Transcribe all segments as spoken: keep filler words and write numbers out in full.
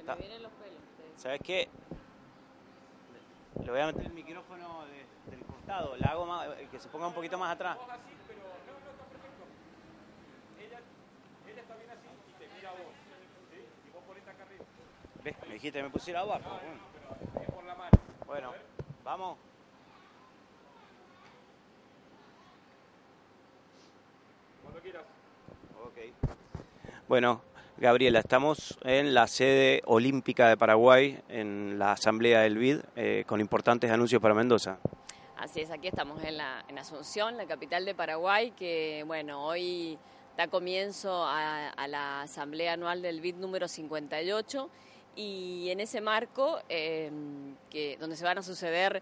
Me vienen los pelos. Sí. ¿Sabes qué? Le voy a meter el micrófono de, del costado, la hago más, que se ponga un poquito más atrás. Vos así, pero no, no, está perfecto. Ella, ella está bien así y te mira a vos, ¿sí? Y vos ponete acá arriba. ¿Ves? Me dijiste que me pusiera abajo. No, Bueno, no, pero es por la mano. Bueno, vamos. Cuando quieras. Ok. Bueno, Gabriela, estamos en la sede olímpica de Paraguay, en la Asamblea del B I D, eh, con importantes anuncios para Mendoza. Así es, aquí estamos en, la, en Asunción, la capital de Paraguay, que bueno, hoy da comienzo a, a la Asamblea Anual del B I D número cincuenta y ocho, y en ese marco, eh, que, donde se van a suceder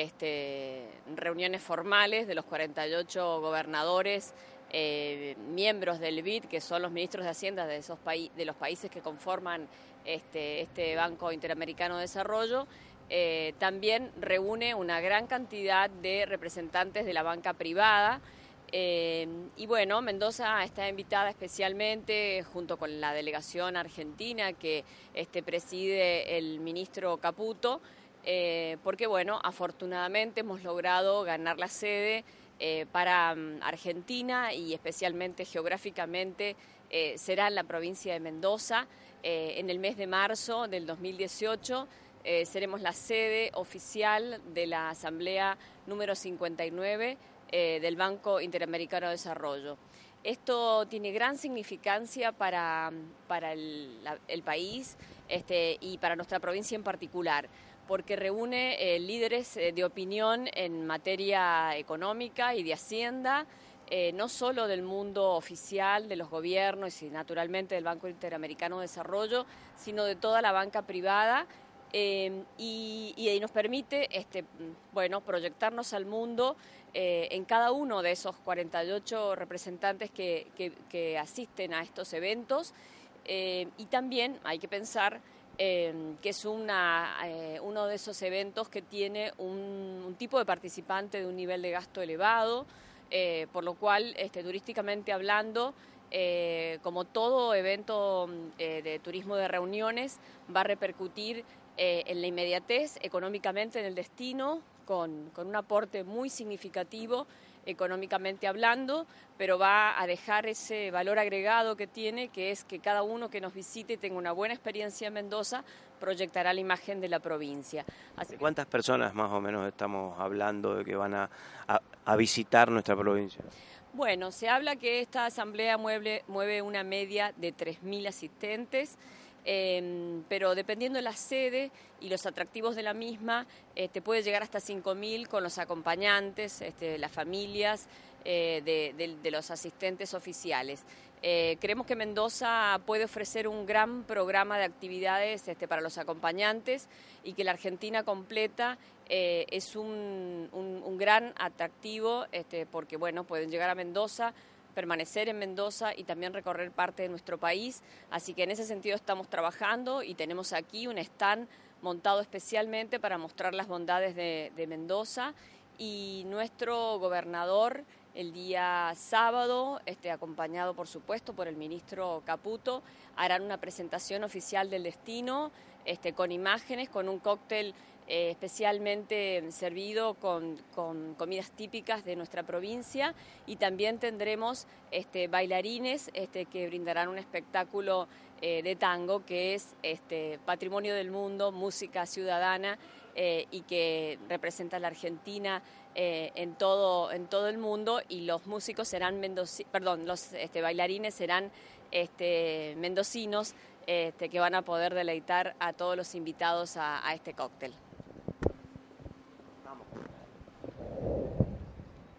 este, reuniones formales de los cuarenta y ocho gobernadores, Eh, miembros del B I D, que son los ministros de Hacienda de, esos paí de los países que conforman este, este Banco Interamericano de Desarrollo, eh, también reúne una gran cantidad de representantes de la banca privada. Eh, y bueno, Mendoza está invitada especialmente junto con la delegación argentina que este, preside el ministro Caputo, eh, porque bueno, afortunadamente hemos logrado ganar la sede Eh, para um, Argentina, y especialmente geográficamente eh, será en la provincia de Mendoza. Eh, en el mes de marzo del dos mil dieciocho eh, seremos la sede oficial de la Asamblea número cincuenta y nueve eh, del Banco Interamericano de Desarrollo. Esto tiene gran significancia para, para el, la, el país este, y para nuestra provincia en particular, porque reúne eh, líderes eh, de opinión en materia económica y de Hacienda, eh, no solo del mundo oficial, de los gobiernos y naturalmente del Banco Interamericano de Desarrollo, sino de toda la banca privada, eh, y, y nos permite este, bueno, proyectarnos al mundo eh, en cada uno de esos cuarenta y ocho representantes que, que, que asisten a estos eventos, eh, y también hay que pensar Eh, que es una, eh, uno de esos eventos que tiene un, un tipo de participante de un nivel de gasto elevado, eh, por lo cual, este, turísticamente hablando, eh, como todo evento eh, de turismo de reuniones, va a repercutir eh, en la inmediatez, económicamente en el destino, con, con un aporte muy significativo económicamente hablando, pero va a dejar ese valor agregado que tiene, que es que cada uno que nos visite y tenga una buena experiencia en Mendoza, proyectará la imagen de la provincia. Así ¿De cuántas personas más o menos estamos hablando de que van a, a, a visitar nuestra provincia? Bueno, se habla que esta asamblea mueve, mueve una media de tres mil asistentes, eh, pero dependiendo de la sede y los atractivos de la misma, este, puede llegar hasta cinco mil con los acompañantes, este, las familias eh, de, de, de los asistentes oficiales. Eh, creemos que Mendoza puede ofrecer un gran programa de actividades este, para los acompañantes, y que la Argentina completa eh, es un, un, un gran atractivo este, porque bueno, pueden llegar a Mendoza, permanecer en Mendoza y también recorrer parte de nuestro país. Así que en ese sentido estamos trabajando y tenemos aquí un stand montado especialmente para mostrar las bondades de, de Mendoza, y nuestro gobernador el día sábado, este, acompañado por supuesto por el ministro Caputo, harán una presentación oficial del destino este, con imágenes, con un cóctel eh, especialmente servido con, con comidas típicas de nuestra provincia, y también tendremos este, bailarines este, que brindarán un espectáculo eh, de tango que es este, patrimonio del mundo, música ciudadana, eh, y que representa a la Argentina eh, en todo en todo el mundo, y los músicos serán mendoci perdón, los este, bailarines serán este, mendocinos este, que van a poder deleitar a todos los invitados a, a este cóctel. Vamos.